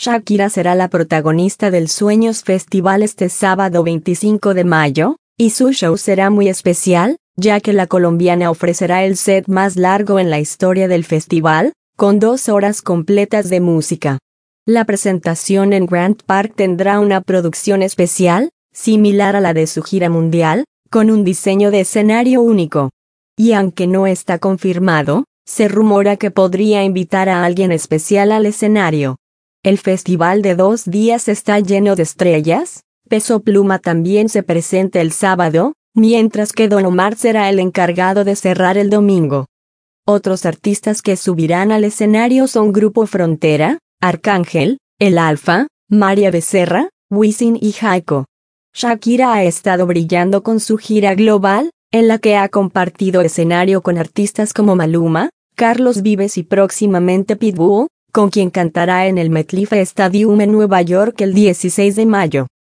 Shakira será la protagonista del Sueños Festival este sábado 25 de mayo, y su show será muy especial, ya que la colombiana ofrecerá el set más largo en la historia del festival, con 2 horas completas de música. La presentación en Grant Park tendrá una producción especial, similar a la de su gira mundial, con un diseño de escenario único. Y aunque no está confirmado, se rumora que podría invitar a alguien especial al escenario. El festival de 2 días está lleno de estrellas. Peso Pluma también se presenta el sábado, mientras que Don Omar será el encargado de cerrar el domingo. Otros artistas que subirán al escenario son Grupo Frontera, Arcángel, El Alfa, María Becerra, Wisin y Jayco. Shakira ha estado brillando con su gira global, en la que ha compartido escenario con artistas como Maluma, Carlos Vives y próximamente Pitbull, con quien cantará en el MetLife Stadium en Nueva York el 16 de mayo.